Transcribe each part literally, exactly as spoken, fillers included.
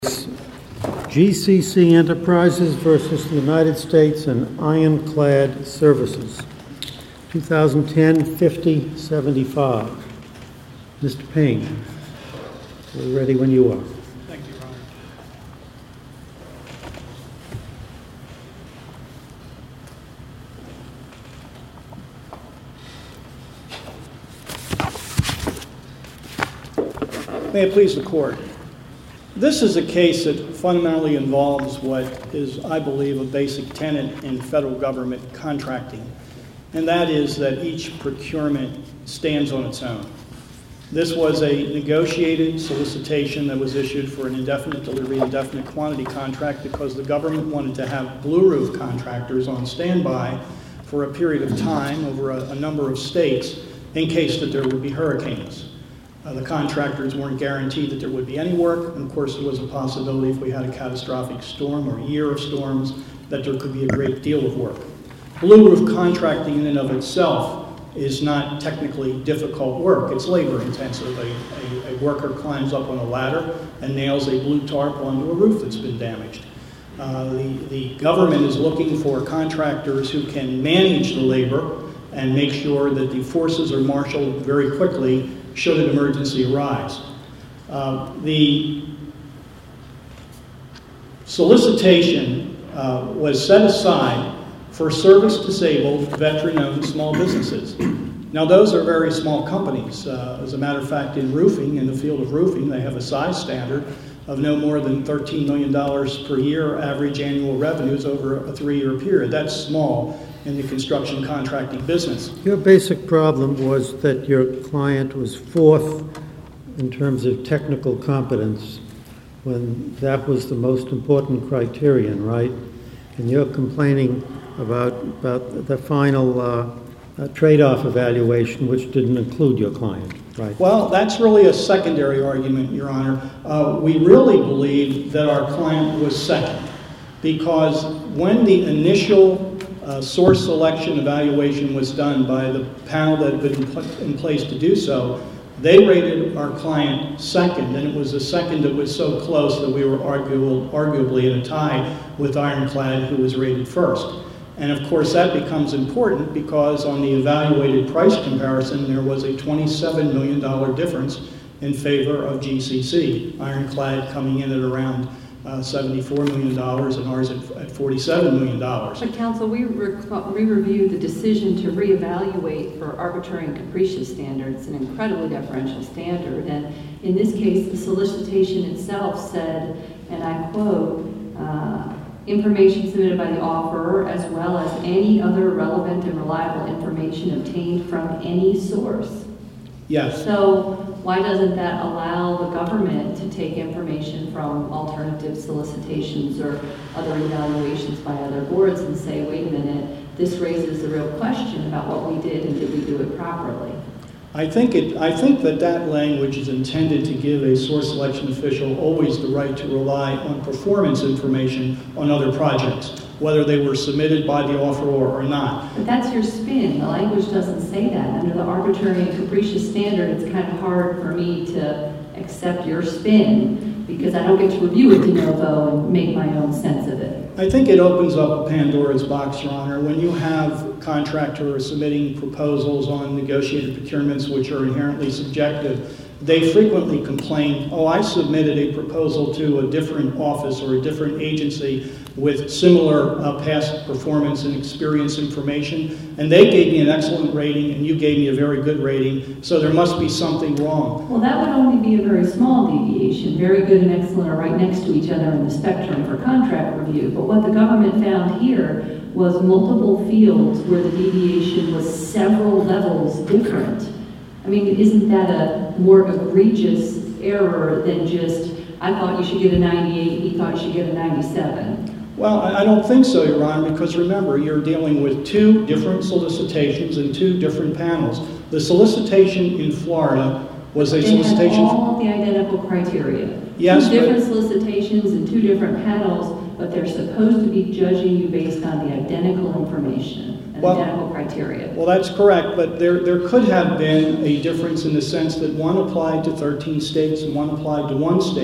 G C C Enterprises versus the United States and Ironclad Services, twenty ten fifty seventy-five. Mister Payne, we're ready when you are. Thank you, Your Honor. May it please the Court. This is a case that fundamentally involves what is, I believe, a basic tenet in federal government contracting, and that is that each procurement stands on its own. This was a negotiated solicitation that was issued for an indefinite delivery, indefinite quantity contract because the government wanted to have Blue Roof contractors on standby for a period of time over a, a number of states in case that there would be hurricanes. Uh, the contractors weren't guaranteed that there would be any work, and of course there was a possibility if we had a catastrophic storm or a year of storms that there could be a great deal of work. Blue Roof contracting in and of itself is not technically difficult work. It's labor intensive. A, a, a worker climbs up on a ladder and nails a blue tarp onto a roof that's been damaged. Uh, the, the government is looking for contractors who can manage the labor and make sure that the forces are marshaled very quickly should an emergency arise. Uh, the solicitation uh, was set aside for service-disabled, veteran-owned small businesses. Now, those are very small companies. Uh, as a matter of fact, in roofing, in the field of roofing, they have a size standard of no more than thirteen million dollars per year average annual revenues over a three-year period. That's small in the construction contracting business. Your basic problem was that your client was fourth in terms of technical competence when that was the most important criterion, right? And you're complaining about, about the final uh, uh, trade-off evaluation, which didn't include your client, right? Well, that's really a secondary argument, Your Honor. Uh, we really believe that our client was second because when the initial Uh, source selection evaluation was done by the panel that had been put in place to do so, they rated our client second, and it was a second that was so close that we were arguable, arguably in a tie with Ironclad, who was rated first. And of course that becomes important because on the evaluated price comparison there was a twenty-seven million dollars difference in favor of G C C, Ironclad coming in at around Uh, seventy-four million dollars and ours at, at forty-seven million dollars. But counsel, we, re we reviewed the decision to reevaluate for arbitrary and capricious standards, an incredibly deferential standard. And in this case, the solicitation itself said, and I quote, uh, information submitted by the offerer as well as any other relevant and reliable information obtained from any source. Yes. So why doesn't that allow the government to take information from alternative solicitations or other evaluations by other boards and say, wait a minute, this raises the real question about what we did and did we do it properly? I think, it, I think that that language is intended to give a source selection official always the right to rely on performance information on other projects, whether they were submitted by the offeror or not. But that's your spin. The language doesn't say that. Under the arbitrary and capricious standard, it's kind of hard for me to accept your spin because I don't get to review it de novo and make my own sense of it. I think it opens up Pandora's box, Your Honor. When you have contractors submitting proposals on negotiated procurements which are inherently subjective, they frequently complain, oh, I submitted a proposal to a different office or a different agency with similar uh, past performance and experience information, and they gave me an excellent rating and you gave me a very good rating, so there must be something wrong. Well, that would only be a very small deviation. Very good and excellent are right next to each other in the spectrum for contract review, but what the government found here was multiple fields where the deviation was several levels different. I mean, isn't that a more egregious error than just, I thought you should get a ninety-eight, he thought you should get a ninety-seven? Well, I don't think so, Your Honor, because remember, you're dealing with two different solicitations and two different panels. The solicitation in Florida was a they solicitation... They had all the identical criteria. Yes, two different but, solicitations and two different panels, but they're supposed to be judging you based on the identical information and well, identical criteria. Well, that's correct, but there, there could have been a difference in the sense that one applied to thirteen states and one applied to one state.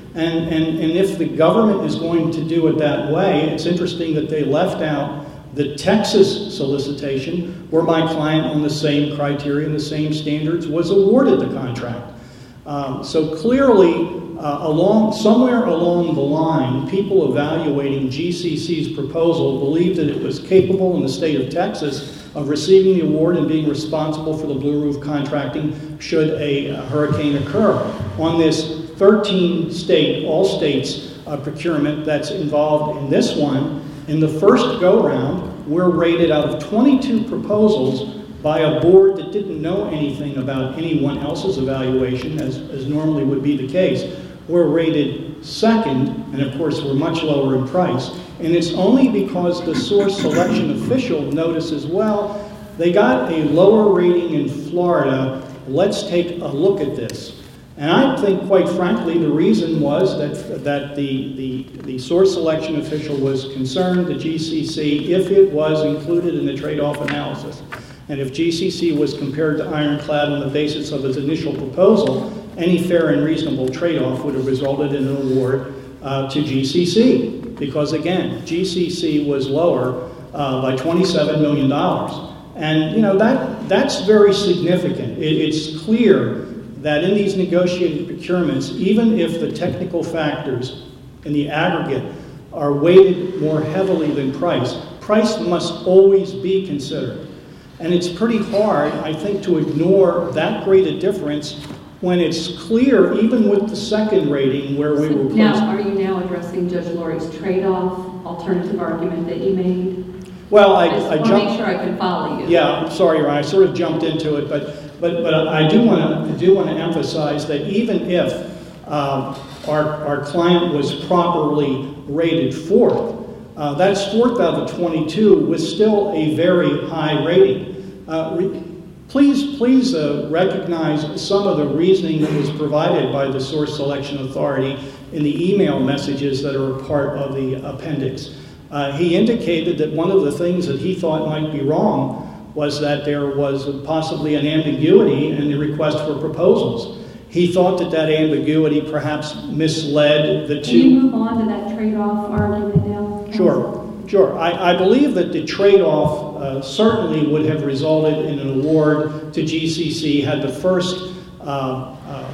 And, and, and if the government is going to do it that way, it's interesting that they left out the Texas solicitation, where my client on the same criteria and the same standards was awarded the contract. Um, so clearly, uh, along somewhere along the line, people evaluating G C C's proposal believed that it was capable in the state of Texas of receiving the award and being responsible for the Blue Roof contracting should a, a hurricane occur. On this thirteen state, all states uh, procurement that's involved in this one, in the first go-round, we're rated out of twenty-two proposals by a board that didn't know anything about anyone else's evaluation, as, as normally would be the case. We're rated second, and of course we're much lower in price. And it's only because the source selection official notices, well, they got a lower rating in Florida, let's take a look at this. And I think, quite frankly, the reason was that, that the, the, the source selection official was concerned, the G C C, if it was included in the trade-off analysis. And if G C C was compared to Ironclad on the basis of its initial proposal, any fair and reasonable trade-off would have resulted in an award uh, to G C C. Because again, G C C was lower uh, by twenty-seven million dollars. And you know, that, that's very significant. It, it's clear that in these negotiated procurements, even if the technical factors in the aggregate are weighted more heavily than price, price must always be considered. And it's pretty hard, I think, to ignore that great a difference when it's clear, even with the second rating where we so were... Now, are you now addressing Judge Lurie's trade-off alternative argument that you made? Well, I, I just I want jumped... to make sure I can follow you. Yeah, I'm sorry, Ryan, I sort of jumped into it, but but but I do want to do want to emphasize that even if uh, our our client was properly rated fourth, uh, that's fourth out of twenty-two was still a very high rating. Uh, re Please, please uh, recognize some of the reasoning that was provided by the Source Selection Authority in the email messages that are a part of the appendix. Uh, he indicated that one of the things that he thought might be wrong was that there was possibly an ambiguity in the request for proposals. He thought that that ambiguity perhaps misled the two. Can you move on to that trade-off argument now? Sure. Sure. I, I believe that the trade-off uh, certainly would have resulted in an award to G C C had the first uh, uh,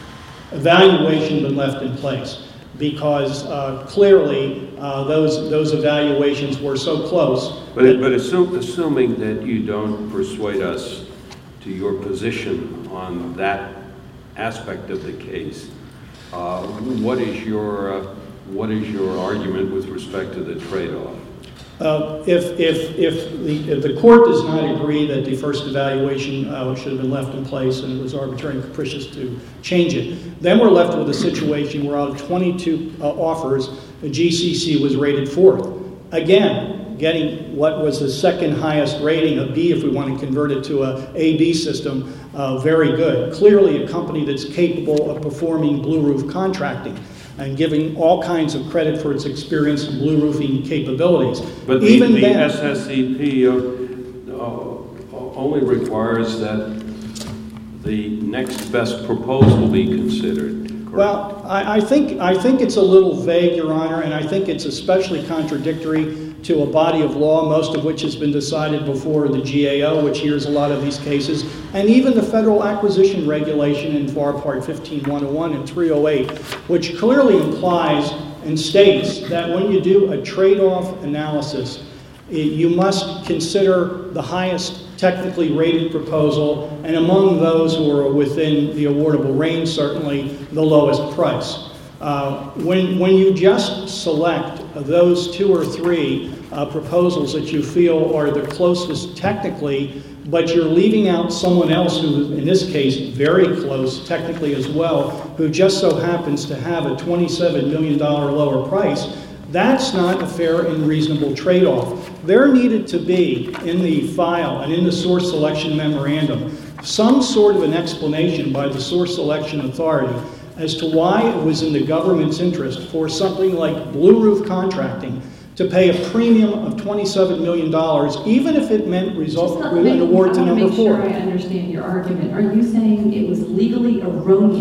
evaluation been left in place, because uh, clearly uh, those those evaluations were so close. But, but assume, assuming that you don't persuade us to your position on that aspect of the case, uh, what is your uh, What is your argument with respect to the trade-off? Uh, if, if, if, the, if the court does not agree that the first evaluation uh, should have been left in place and it was arbitrary and capricious to change it, then we're left with a situation where out of twenty-two uh, offers, the G C C was rated fourth. Again, getting what was the second highest rating, a B if we want to convert it to a A B system, uh, very good. Clearly a company that's capable of performing Blue Roof contracting and giving all kinds of credit for its experience in blue roofing capabilities. But the, Even the then, S S E P uh, uh, only requires that the next best proposal be considered. Correct? Well, I, I think I think it's a little vague, Your Honor, and I think it's especially contradictory to a body of law, most of which has been decided before the G A O, which hears a lot of these cases, and even the Federal Acquisition Regulation in FAR Part fifteen one oh one and three oh eight, which clearly implies and states that when you do a trade-off analysis, it, you must consider the highest technically rated proposal, and among those who are within the awardable range, certainly the lowest price. Uh, when, when you just select those two or three uh, proposals that you feel are the closest technically, but you're leaving out someone else who, in this case, very close technically as well, who just so happens to have a twenty-seven million dollars lower price, that's not a fair and reasonable trade-off. There needed to be in the file and in the source selection memorandum some sort of an explanation by the source selection authority as to why it was in the government's interest for something like Blue Roof contracting to pay a premium of twenty-seven million dollars, even if it meant result in an award to number four. I want to make sure I understand your argument. Are you saying it was legally erroneous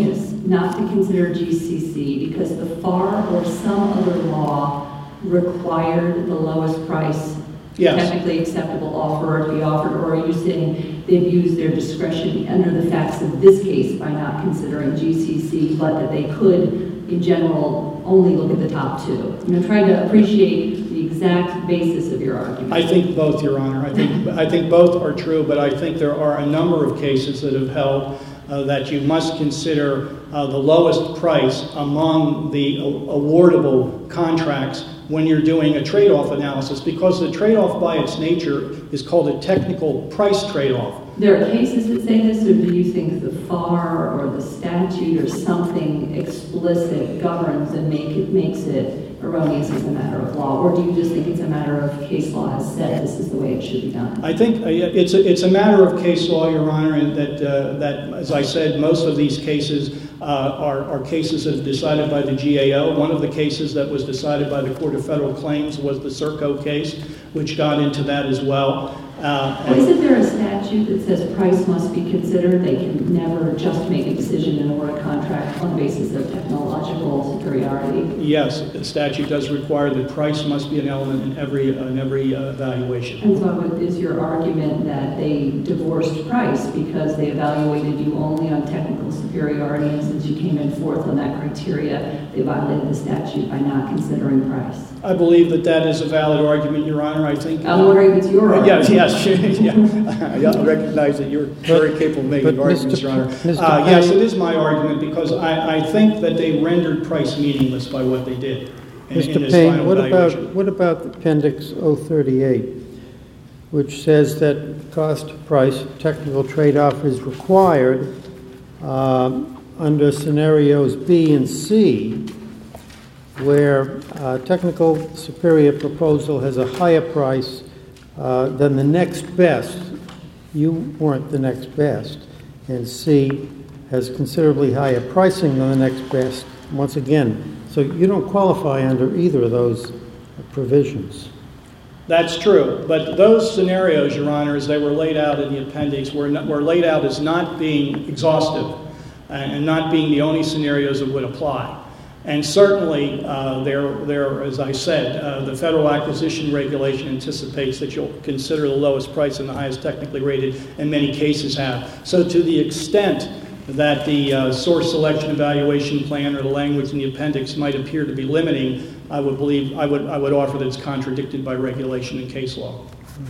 not to consider G C C because the F A R or some other law required the lowest price Yes. technically acceptable offer to be offered, or are you saying they've used their discretion under the facts of this case by not considering G C C, but that they could, in general, only look at the top two? I'm trying to appreciate the exact basis of your argument. I think both, Your Honor. I think, I think both are true, but I think there are a number of cases that have held uh, that you must consider uh, the lowest price among the awardable contracts when you're doing a trade-off analysis, because the trade-off by its nature is called a technical price trade-off. There are cases that say this, or do you think the F A R or the statute or something explicit governs and make it, makes it erroneous as a matter of law? Or do you just think it's a matter of case law has said this is the way it should be done? I think uh, it's, a, it's a matter of case law, Your Honor, and that, uh, that as I said, most of these cases uh, are, are cases that are decided by the G A O. One of the cases that was decided by the Court of Federal Claims was the Serco case, which got into that as well. Uh, Well, isn't there a statute that says price must be considered? They can never just make a decision and award a contract on the basis of technological superiority? Yes, the statute does require that price must be an element in every, uh, in every uh, evaluation. And so is your argument that they divorced price because they evaluated you only on technical superiority, and since you came in fourth on that criteria, they violated the statute by not considering price? I believe that that is a valid argument, Your Honor. I think... I'm wondering if it's your argument. Yes, yes, yeah. I recognize that you're very capable of making but arguments, Mister Your Honor. Mister Uh, yes, Payne- it is my argument because I, I think that they rendered price meaningless by what they did in, in Mister this Payne, final what about, evaluation. what about Appendix oh thirty-eight, which says that cost-price technical trade-off is required um, under scenarios B and C, where uh, technical superior proposal has a higher price uh, than the next best. You weren't the next best. And C has considerably higher pricing than the next best, once again. So you don't qualify under either of those provisions. That's true, but those scenarios, Your Honor, as they were laid out in the appendix, were, not, were laid out as not being exhaustive and not being the only scenarios that would apply. And certainly, uh, there, there, as I said, uh, the federal acquisition regulation anticipates that you'll consider the lowest price and the highest technically rated, and many cases have. So to the extent that the uh, source selection evaluation plan or the language in the appendix might appear to be limiting, I would believe, I would, I would offer that it's contradicted by regulation and case law.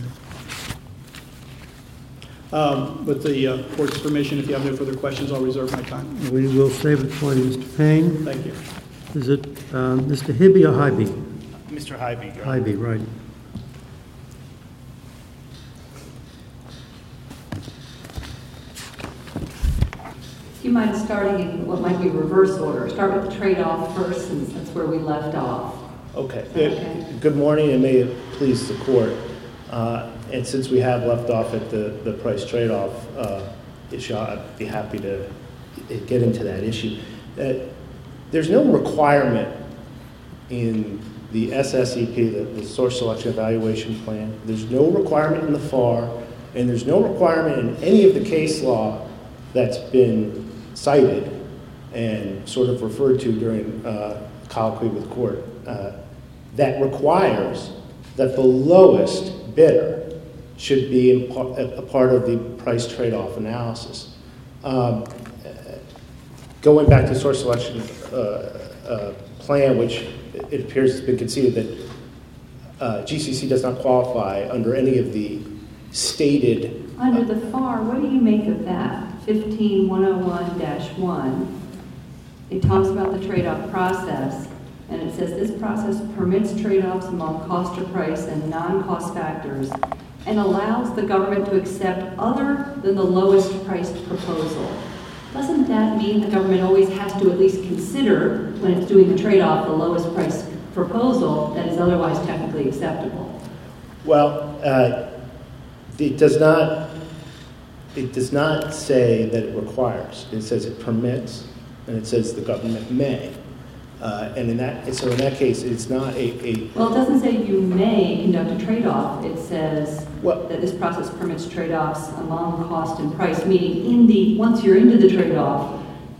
Um, with the uh, court's permission, if you have no further questions, I'll reserve my time. We will save it for you, Mister Payne. Thank you. Is it uh, Mister Hibby or Hybe? Mister Hybe, Your Honor. Hybe, right. Do you mind starting in what might be reverse order? Start with the trade-off first, since that's where we left off. Okay. Okay. Good morning, and may it please the court. Uh, and since we have left off at the, the price trade-off uh, issue, I'd be happy to get into that issue. Uh, there's no requirement in the S S E P, the, the Source Selection Evaluation Plan. There's no requirement in the F A R, and there's no requirement in any of the case law that's been cited and sort of referred to during uh, colloquy with court uh, that requires that the lowest bidder should be in par- a part of the price trade-off analysis. Um, going back to the source selection uh, uh, plan, which it appears has been conceded that uh, G C C does not qualify under any of the stated... Under the F A R, what do you make of that? fifteen one oh one dash one, it talks about the trade-off process, and it says this process permits trade-offs among cost or price and non-cost factors and allows the government to accept other than the lowest priced proposal. Doesn't that mean the government always has to at least consider, when it's doing the trade-off, the lowest priced proposal that is otherwise technically acceptable? Well, uh, it does not It does not say that it requires. It says it permits, and it says the government may. Uh, and in that, so in that case, it's not a, a... Well, it doesn't say you may conduct a trade-off. It says Well, that this process permits trade-offs among cost and price, meaning in the, once you're into the trade-off,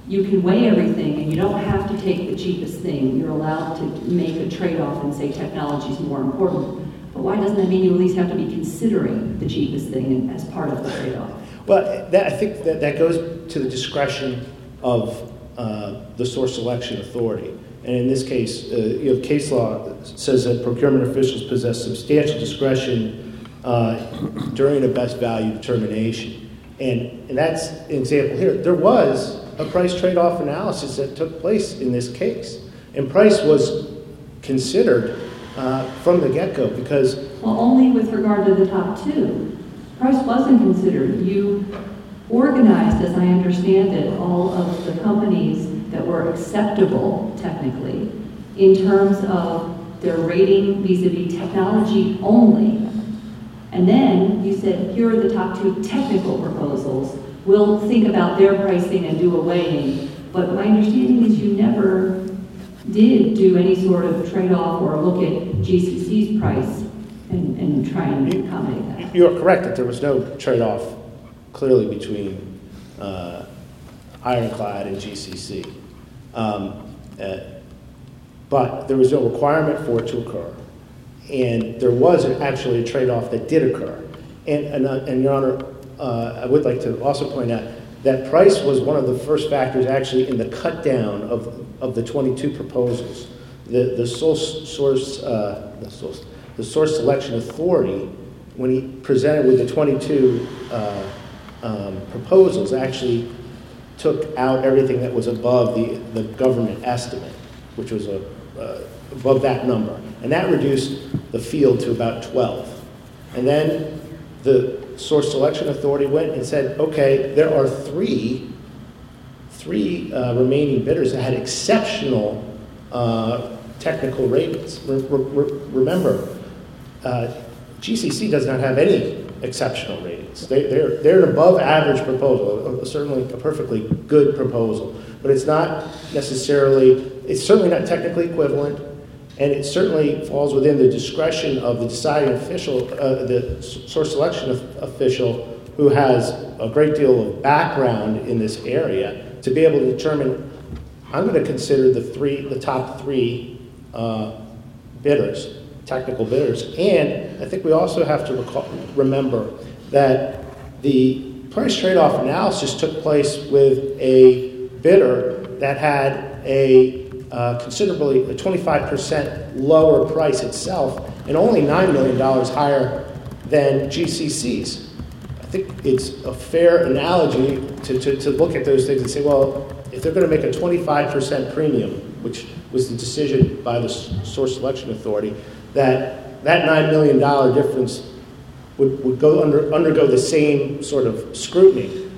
you can weigh everything and you don't have to take the cheapest thing. You're allowed to make a trade-off and say technology is more important. But why doesn't that mean you at least have to be considering the cheapest thing as part of the trade-off? Well, that, I think that, that goes to the discretion of uh, the source selection authority. And in this case, uh, you know, case law says that procurement officials possess substantial discretion uh, during a best value determination. And, and that's an example here. There was a price trade-off analysis that took place in this case. And price was considered uh, from the get-go because... Well, only with regard to the top two. Price wasn't considered. You organized, as I understand it, all of the companies that were acceptable, technically, in terms of their rating vis-a-vis technology only. And then you said, here are the top two technical proposals. We'll think about their pricing and do a weighing. But my understanding is you never did do any sort of trade-off or look at G C C's price and, and try and accommodate that. You're correct that there was no trade-off clearly between uh, Ironclad and G C C. Um, uh, but there was no requirement for it to occur. And there was actually a trade-off that did occur. And, and, uh, and Your Honor, uh, I would like to also point out that price was one of the first factors actually in the cut down of, of the twenty-two proposals. The, the source, source, uh, the source, the source selection authority, when he presented with the twenty-two uh, um, proposals, actually took out everything that was above the, the government estimate, which was a, uh, above that number. And that reduced the field to about twelve. And then the source selection authority went and said, okay, there are three, three uh, remaining bidders that had exceptional uh, technical ratings. Re- re- remember, uh, G C C does not have any exceptional ratings. They, they're, they're an above average proposal, certainly a perfectly good proposal, but it's not necessarily, it's certainly not technically equivalent, and it certainly falls within the discretion of the deciding official, uh, the source selection official who has a great deal of background in this area to be able to determine, I'm going to consider the three, the top three uh, bidders, technical bidders. And I think we also have to recall, remember that the price trade-off analysis took place with a bidder that had a uh, considerably, a twenty-five percent lower price itself and only nine million dollars higher than G C C's. I think it's a fair analogy to, to, to look at those things and say, well, if they're going to make a twenty-five percent premium, which was the decision by the source selection authority, that that nine million dollars difference would, would go under, undergo the same sort of scrutiny.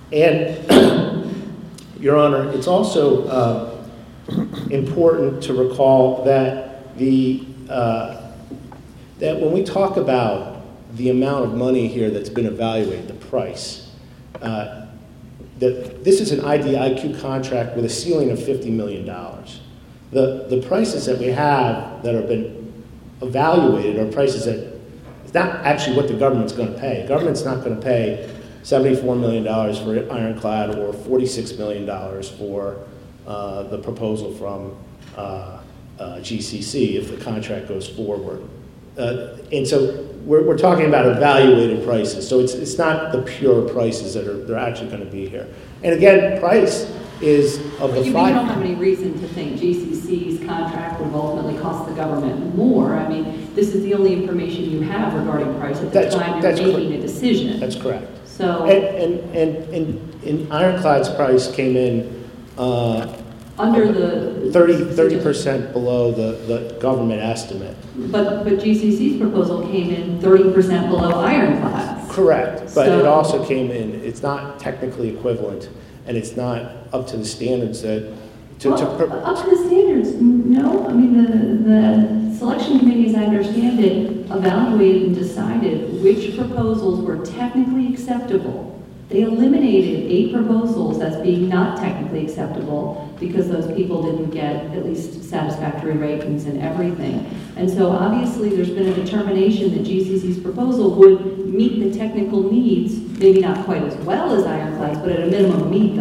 And, Your Honor, it's also uh, important to recall that the uh, that when we talk about the amount of money here that's been evaluated, the price, uh, that this is an I D I Q contract with a ceiling of fifty million dollars. The, the prices that we have that have been evaluated are prices that it's not actually what the government's going to pay. The government's not going to pay seventy-four million dollars for Ironclad or forty-six million dollars for uh, the proposal from uh, uh, G C C if the contract goes forward. Uh, and so we're, we're talking about evaluated prices. So it's, it's not the pure prices that are they're actually going to be here. And again, price is of the you, five. You don't have any reason to think G C C's contract would ultimately cost the government more. I mean, this is the only information you have regarding price at the That's- time you're that's making cor- a decision. That's correct. So And, and, and, and, and Ironclad's price came in uh, under the thirty percent below the, the government estimate. But but G C C's proposal came in thirty percent below Ironclad's. Correct, but So- it also came in, it's not technically equivalent, and it's not up to the standards that, to, Well, to per- up to the standards, no. I mean, the, the selection committee, as I understand it, evaluated and decided which proposals were technically acceptable. They eliminated eight proposals as being not technically acceptable because those people didn't get at least satisfactory ratings and everything. And so obviously there's been a determination that G C C's proposal would meet the technical needs, maybe not quite as well as Ironclad's, but at a minimum meet them.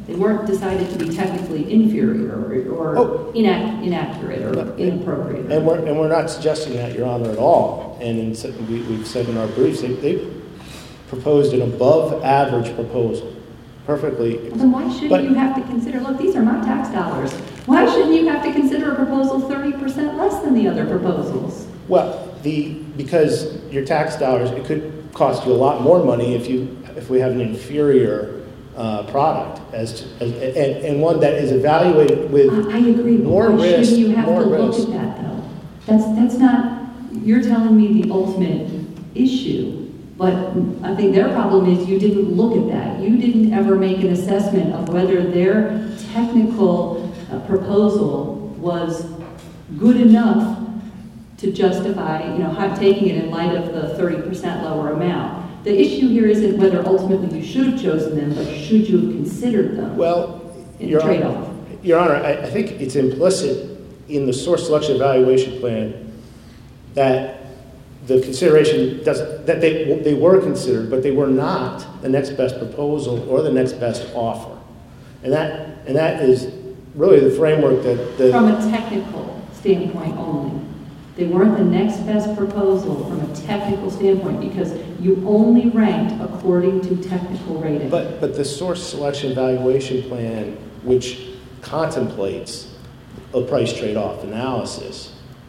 They weren't decided to be technically inferior or, or Oh. inac- inaccurate or inappropriate. And we're, and we're not suggesting that, Your Honor, at all. And in, se- we, we've said in our briefs, they, they proposed an above-average proposal, perfectly. Well, then why shouldn't But- you have to consider, look, these are my tax dollars. Why shouldn't you have to consider a proposal thirty percent less than the other proposals? Well, the, because your tax dollars, it could cost you a lot more money if you, if we have an inferior uh, product as, to, as and, and one that is evaluated with I I agree, but more why risk, shouldn't you have more to look risk. at that, though? That's, that's not, you're telling me the ultimate issue, but I think their problem is you didn't look at that. You didn't ever make an assessment of whether their technical uh, proposal was good enough to justify, you know, ha- taking it in light of the thirty percent lower amount. The issue here isn't whether ultimately you should have chosen them, but should you have considered them Well, in Your trade-off? Honor, Your Honor, I, I think it's implicit in the source selection evaluation plan that the consideration doesn't, that they, they were considered, but they were not the next best proposal or the next best offer. And that, and that is really the framework that the... From a technical standpoint only. They weren't the next best proposal from a technical standpoint because you only ranked according to technical rating. But, but the source selection evaluation plan, which contemplates a price trade-off analysis,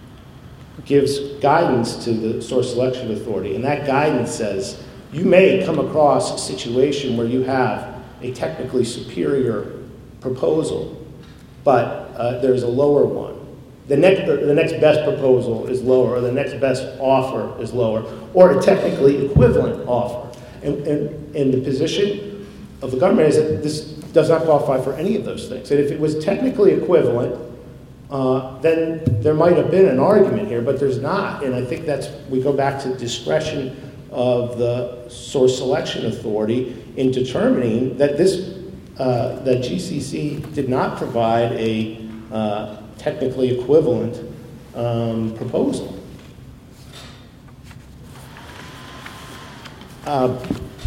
gives guidance to the source selection authority. And that guidance says you may come across a situation where you have a technically superior proposal, but uh, there's a lower one. The next, the next best proposal is lower, or the next best offer is lower, or a technically equivalent offer. And, and, and the position of the government is that this does not qualify for any of those things. And if it was technically equivalent, uh, then there might have been an argument here, but there's not. And I think that's, we go back to the discretion of the source selection authority in determining that this, uh, that G C C did not provide a uh, technically equivalent um, proposal. Uh,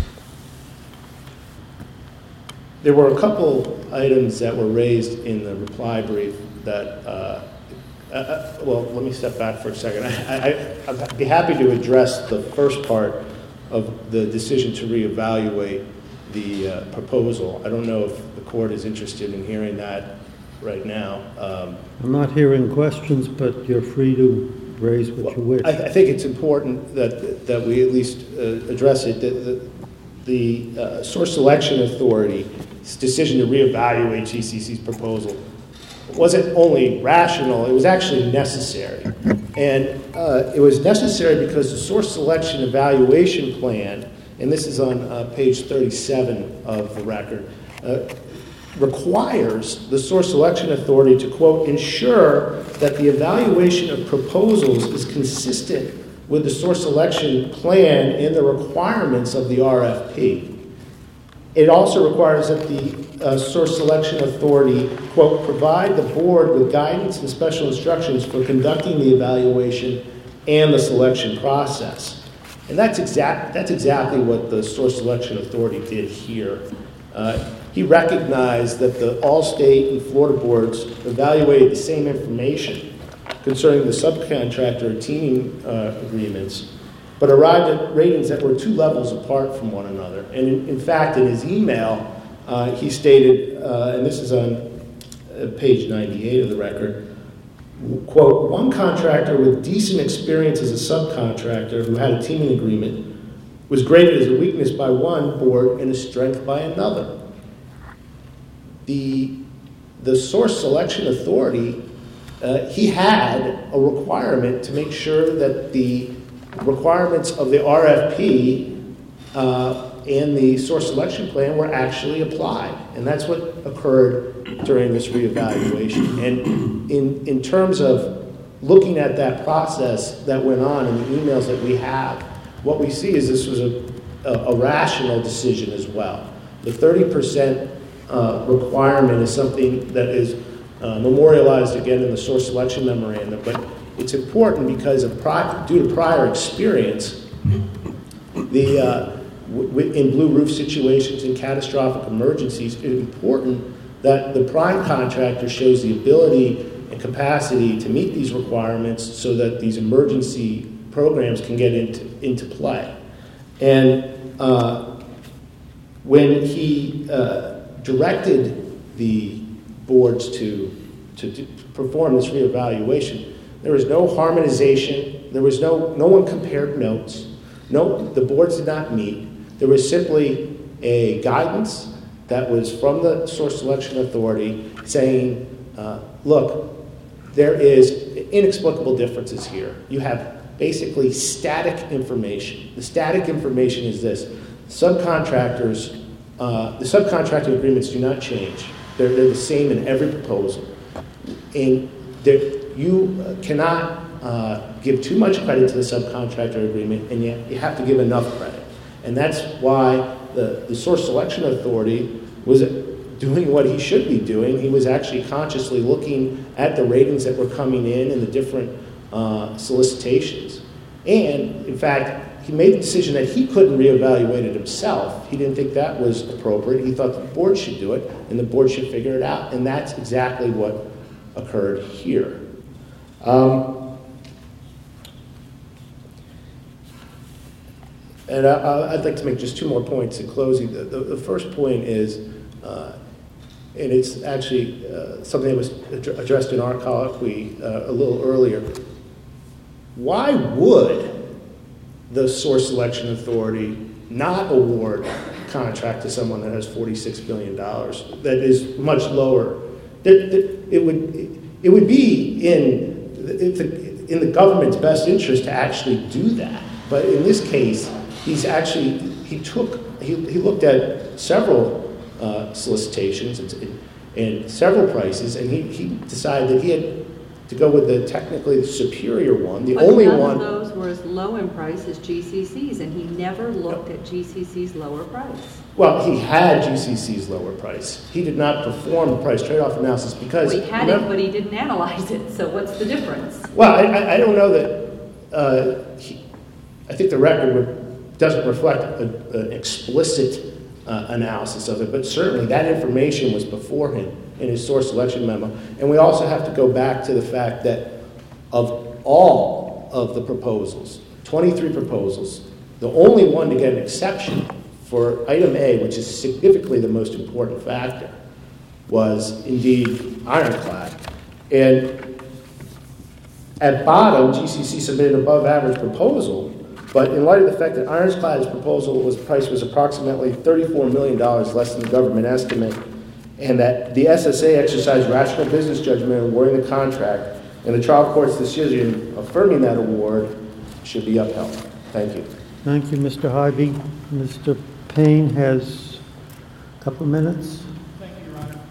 there were a couple items that were raised in the reply brief that, uh, uh, well, let me step back for a second. I, I, I'd be happy to address the first part of the decision to reevaluate the uh, proposal. I don't know if the court is interested in hearing that right now. Um, I'm not hearing questions, but you're free to raise what you wish. I, I think it's important that that we at least uh, address it. The, the, the uh, source selection authority's decision to reevaluate G C C's proposal wasn't only rational; it was actually necessary, and uh, it was necessary because the source selection evaluation plan, and this is on uh, page thirty-seven of the record, Uh, requires the source selection authority to, quote, ensure that the evaluation of proposals is consistent with the source selection plan and the requirements of the R F P. It also requires that the uh, source selection authority, quote, provide the board with guidance and special instructions for conducting the evaluation and the selection process. And that's, exact, that's exactly what the source selection authority did here. Uh, He recognized that the Allstate and Florida boards evaluated the same information concerning the subcontractor and teaming uh, agreements, but arrived at ratings that were two levels apart from one another. And in, in fact, in his email, uh, he stated, uh, and this is on uh, page ninety-eight of the record, quote, one contractor with decent experience as a subcontractor who had a teaming agreement was graded as a weakness by one board and a strength by another. The, the source selection authority, uh, he had a requirement to make sure that the requirements of the R F P uh, and the source selection plan were actually applied. And that's what occurred during this reevaluation. And in, in terms of looking at that process that went on in the emails that we have, what we see is this was a, a, a rational decision as well. The thirty percent Uh, requirement is something that is uh, memorialized again in the source selection memorandum, but it's important because of pri- due to prior experience, the uh, w- w- in blue roof situations, in catastrophic emergencies, it's important that the prime contractor shows the ability and capacity to meet these requirements so that these emergency programs can get into, into play. And uh, when he uh, directed the boards to, to, to perform this reevaluation, there was no harmonization, there was no, no one compared notes, no, the boards did not meet. There was simply a guidance that was from the Source Selection Authority saying, uh, look, there is inexplicable differences here. You have basically static information. The static information is this. Subcontractors, uh, the subcontracting agreements do not change. They're, they're the same in every proposal. And you cannot uh, give too much credit to the subcontractor agreement, and yet you have to give enough credit. And that's why the, the Source Selection Authority was doing what he should be doing. He was actually consciously looking at the ratings that were coming in and the different uh, solicitations. And, in fact, he made the decision that he couldn't reevaluate it himself. He didn't think that was appropriate. He thought the board should do it, and the board should figure it out. And that's exactly what occurred here. Um, and I, I'd like to make just two more points in closing. The, the, the first point is, uh, and it's actually uh, something that was ad- addressed in our colloquy uh, a little earlier. Why would the Source Selection Authority not award a contract to someone that has forty-six billion dollars that is much lower? That, that it would it would be in the, in the government's best interest to actually do that. But in this case, he's actually he took he, he looked at several uh, solicitations and, and several prices, and he, he decided that he had to go with the technically superior one, the but only none one. Of those were as low in price as G C C's, and he never looked at G C C's lower price. Well, he had G C C's lower price. He did not perform the price trade-off analysis because... Well, he had remember, it, but he didn't analyze it, so what's the difference? Well, I, I, I don't know that... Uh, he, I think the record would, doesn't reflect a, an explicit uh, analysis of it, but certainly that information was before him in his source selection memo. And we also have to go back to the fact that of all of the proposals, twenty-three proposals, the only one to get an exception for item A, which is significantly the most important factor, was indeed Ironclad. And at bottom, G C C submitted an above average proposal, but in light of the fact that Ironclad's proposal was price was approximately thirty-four million dollars less than the government estimate, and that the S S A exercised rational business judgment in awarding the contract, and the trial court's decision affirming that award should be upheld. Thank you. Thank you, Mister Hybe. Mister Payne has a couple of minutes. Thank you, Your Honor.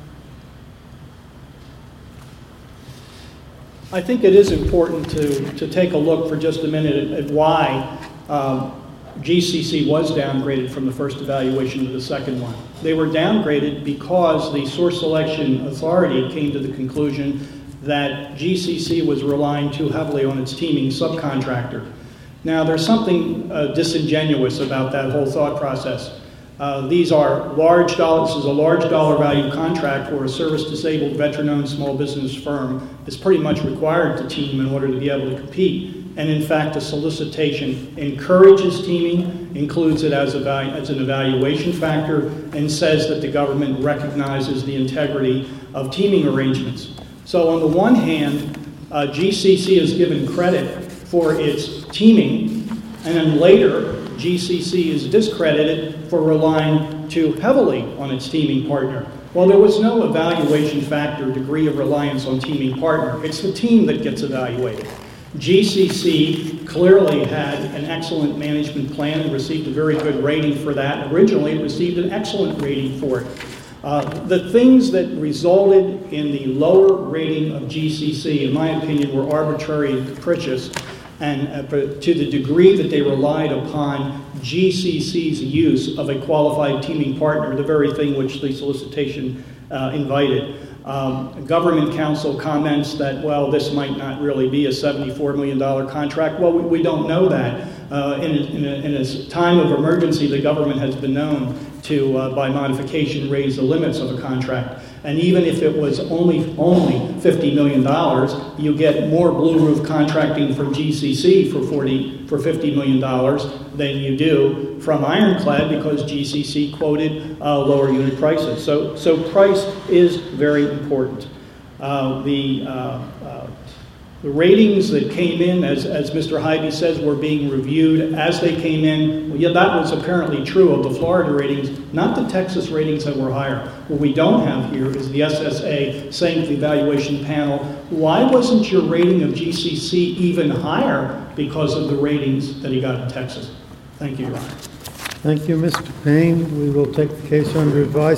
I think it is important to, to take a look for just a minute at, at why um, G C C was downgraded from the first evaluation to the second one. They were downgraded because the Source Selection Authority came to the conclusion that G C C was relying too heavily on its teaming subcontractor. Now, there's something uh, disingenuous about that whole thought process. Uh, these are large dollars, this is a large dollar value contract where a service-disabled, veteran-owned small business firm is pretty much required to team in order to be able to compete. And in fact, the solicitation encourages teaming, includes it as, a, as an evaluation factor, and says that the government recognizes the integrity of teaming arrangements. So on the one hand, uh, G C C is given credit for its teaming, and then later, G C C is discredited for relying too heavily on its teaming partner. Well, there was no evaluation factor degree of reliance on teaming partner. It's the team that gets evaluated. G C C clearly had an excellent management plan and received a very good rating for that. Originally, it received an excellent rating for it. Uh, the things that resulted in the lower rating of G C C, in my opinion, were arbitrary and capricious, and uh, to the degree that they relied upon G C C's use of a qualified teaming partner, the very thing which the solicitation uh, invited. Um, Government counsel comments that, well, this might not really be a seventy-four million dollars contract. Well, we, we don't know that. Uh, in, a, in, a, in a time of emergency, the government has been known to, uh, by modification, raise the limits of a contract. And even if it was only only fifty million dollars, you get more Blue Roof contracting from G C C for forty for fifty million dollars than you do from Ironclad, because G C C quoted uh, lower unit prices. So so price is very important. Uh, the uh, uh, The ratings that came in, as, as Mister Hybe says, were being reviewed as they came in. Well, yeah, that was apparently true of the Florida ratings, not the Texas ratings that were higher. What we don't have here is the S S A saying to the evaluation panel, why wasn't your rating of G C C even higher because of the ratings that he got in Texas? Thank you, Your Honor. Thank you, Mister Payne. We will take the case under advisement.